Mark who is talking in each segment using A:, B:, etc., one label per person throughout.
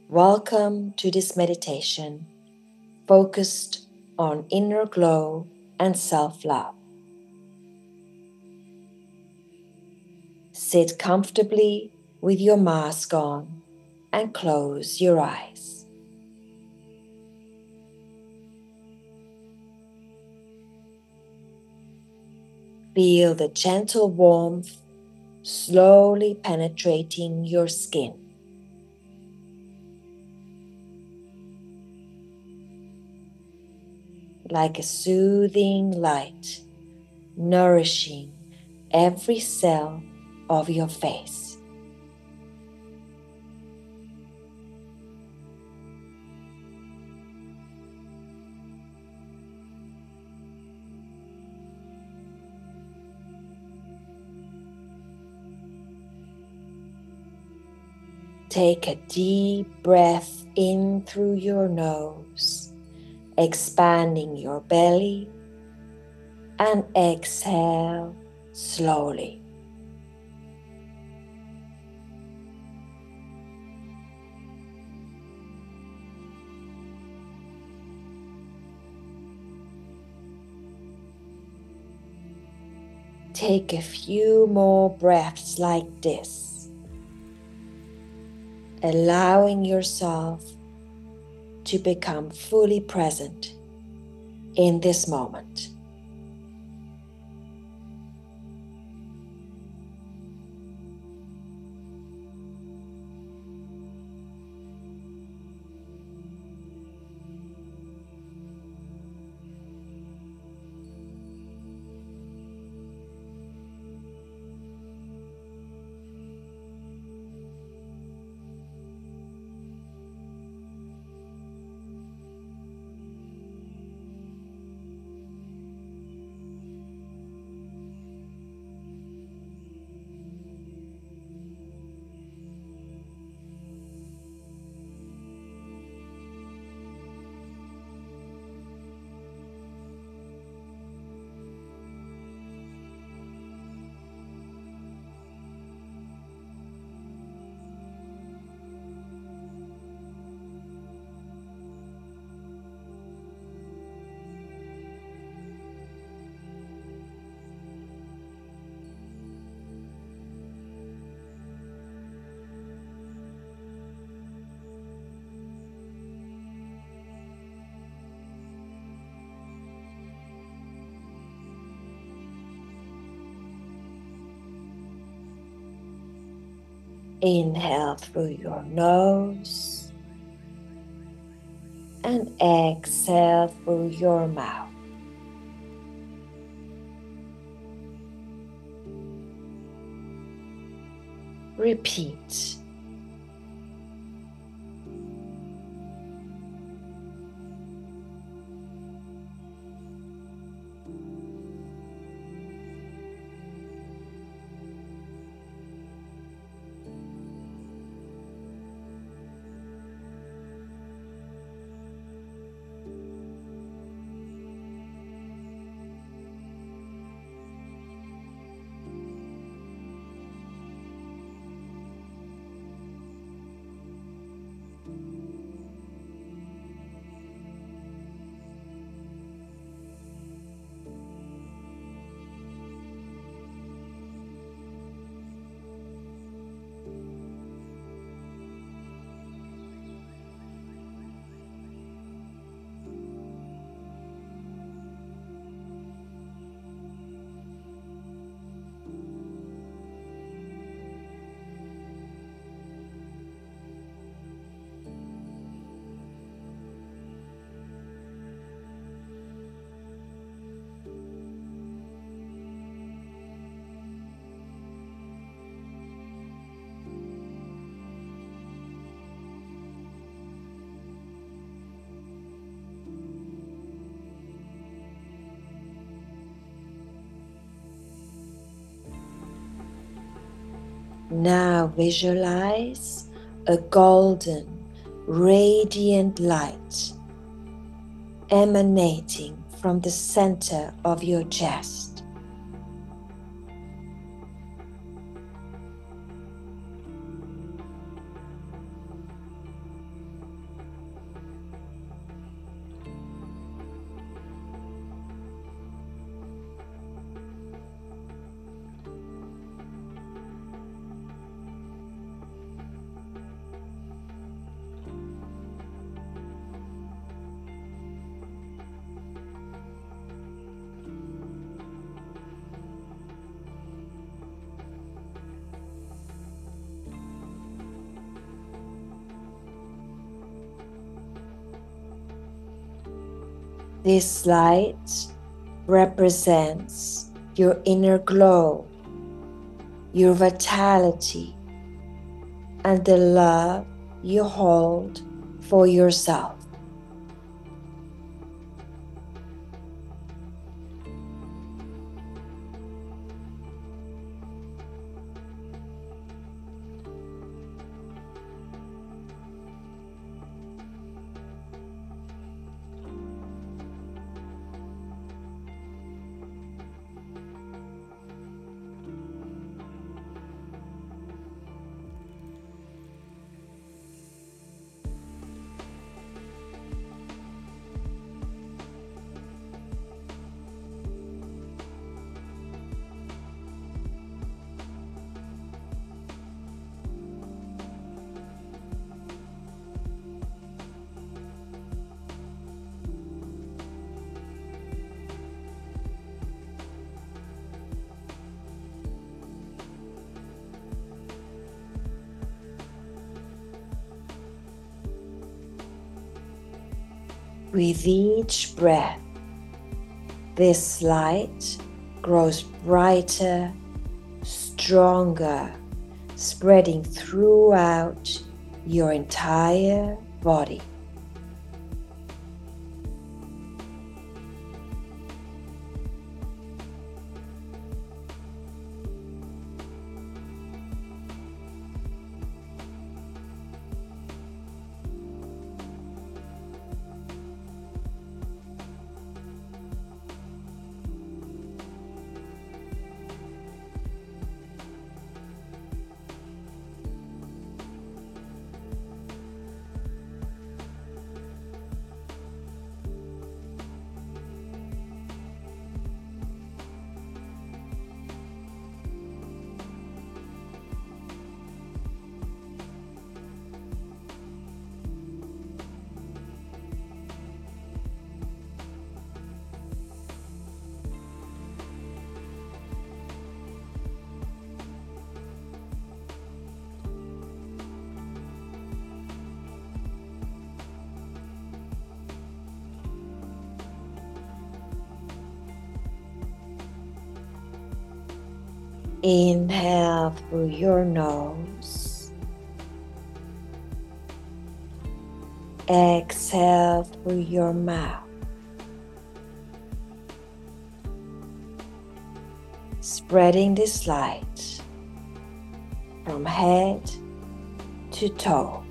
A: Welcome to this meditation focused on inner glow and self-love. Sit comfortably with your mask on and close your eyes. Feel the gentle warmth slowly penetrating your skin. Like a soothing light, nourishing every cell of your face. Take a deep breath in through your nose, expanding your belly, and exhale slowly. Take a few more breaths like this, allowing yourself to become fully present in this moment. Inhale through your nose and exhale through your mouth. Repeat. Now visualize a golden, radiant light emanating from the center of your chest. This light represents your inner glow, your vitality, and the love you hold for yourself. With each breath, this light grows brighter, stronger, spreading throughout your entire body. Inhale through your nose. Exhale through your mouth. Spreading this light from head to toe.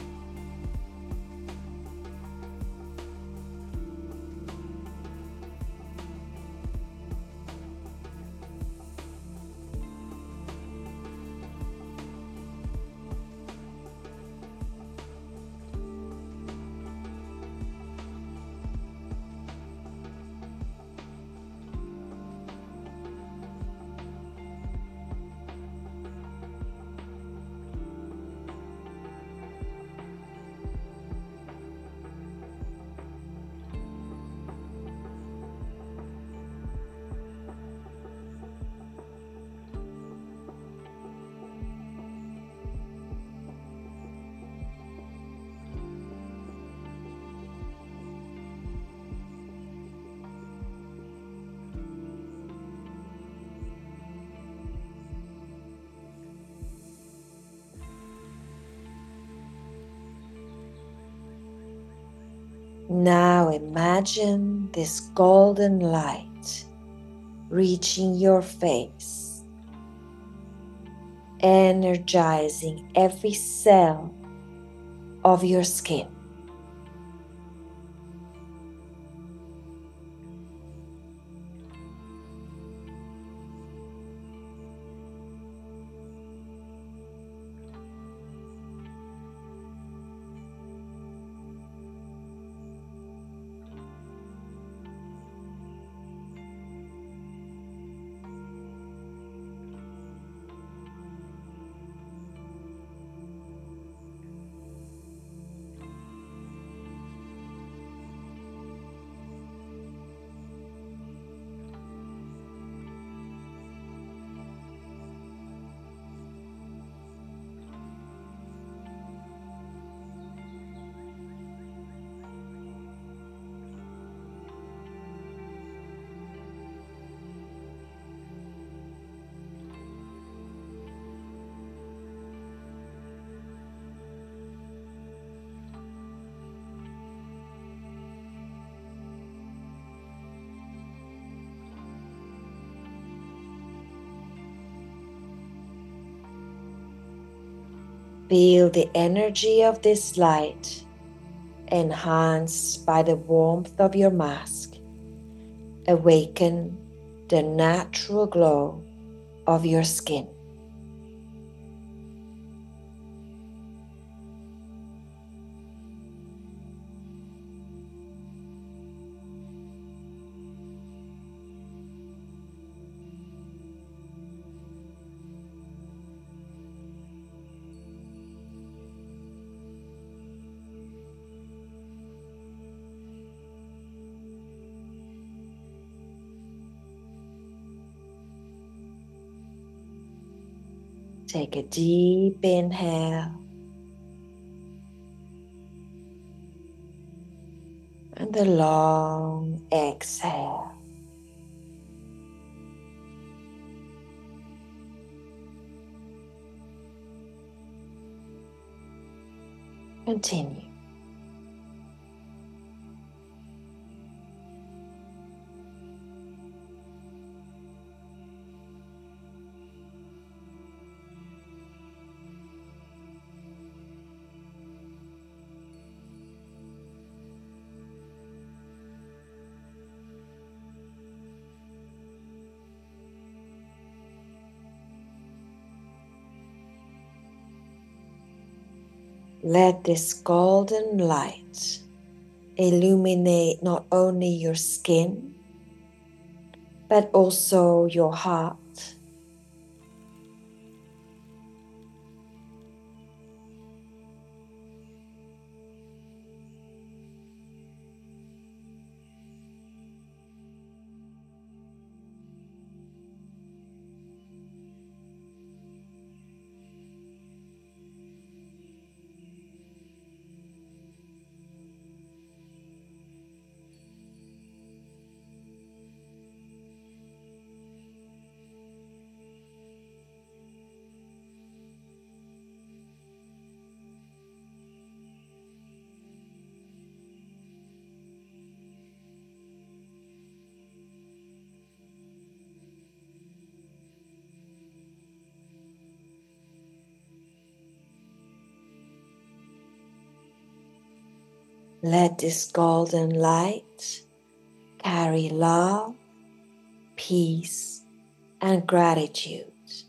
A: Now imagine this golden light reaching your face, energizing every cell of your skin. Feel the energy of this light, enhanced by the warmth of your mask, awaken the natural glow of your skin. Take a deep inhale and a long exhale. Continue. Let this golden light illuminate not only your skin, but also your heart. Let this golden light carry love, peace, and gratitude.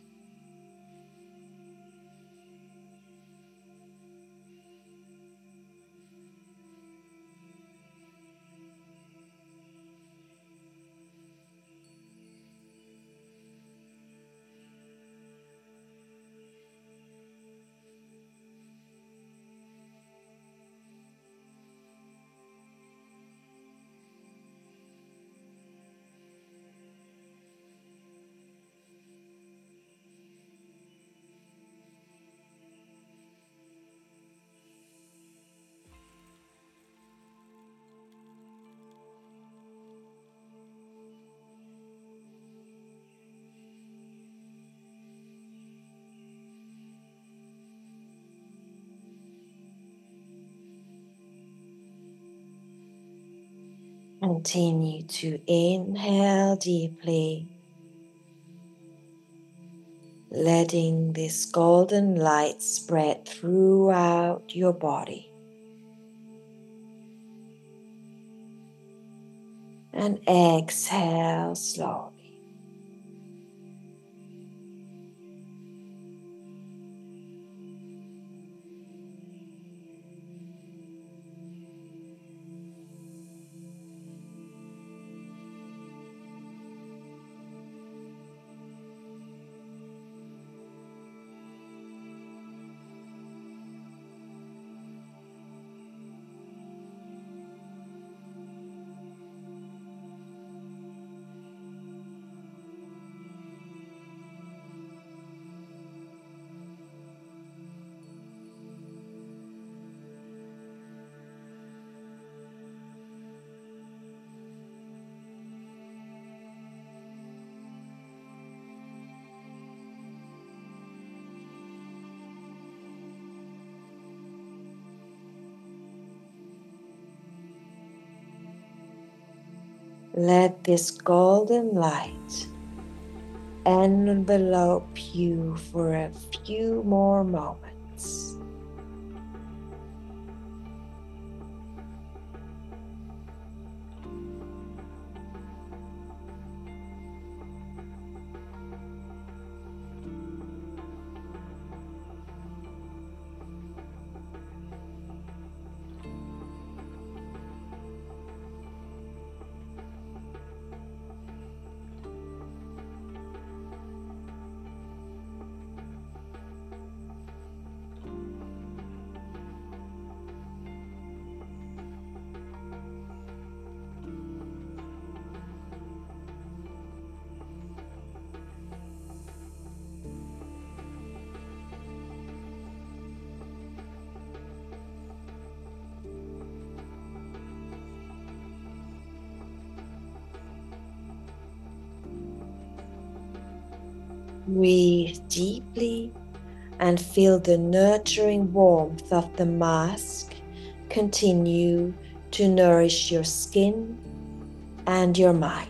A: Continue to inhale deeply, letting this golden light spread throughout your body. And exhale slowly. Let this golden light envelope you for a few more moments. Breathe deeply and feel the nurturing warmth of the mask continue to nourish your skin and your mind.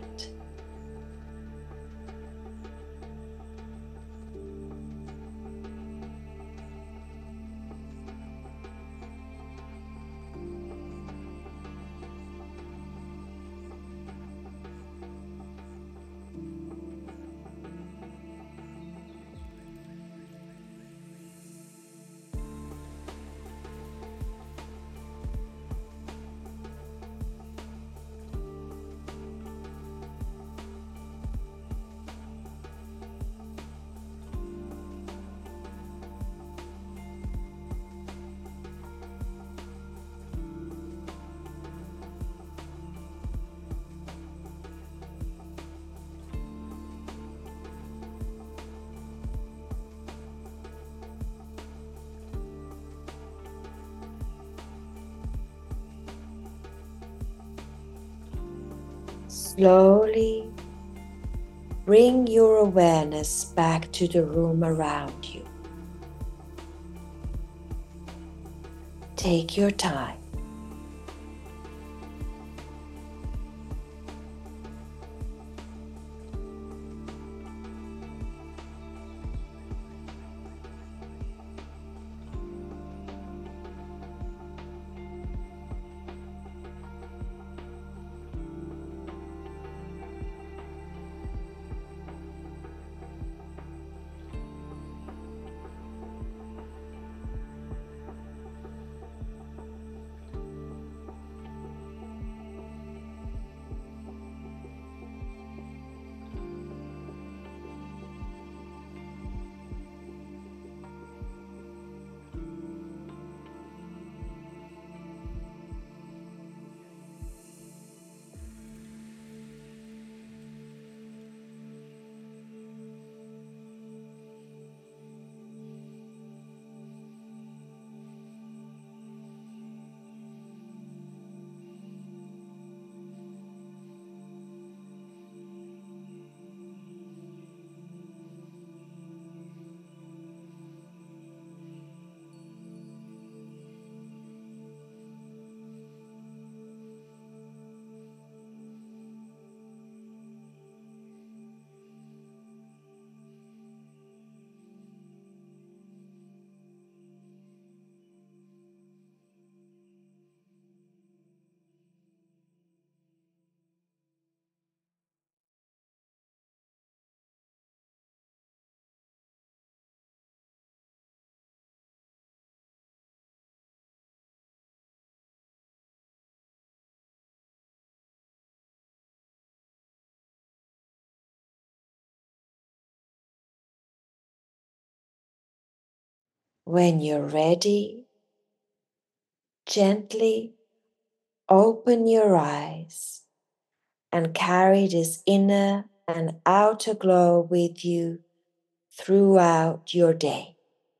A: Slowly bring your awareness back to the room around you. Take your time. When you're ready, gently open your eyes and carry this inner and outer glow with you throughout your day.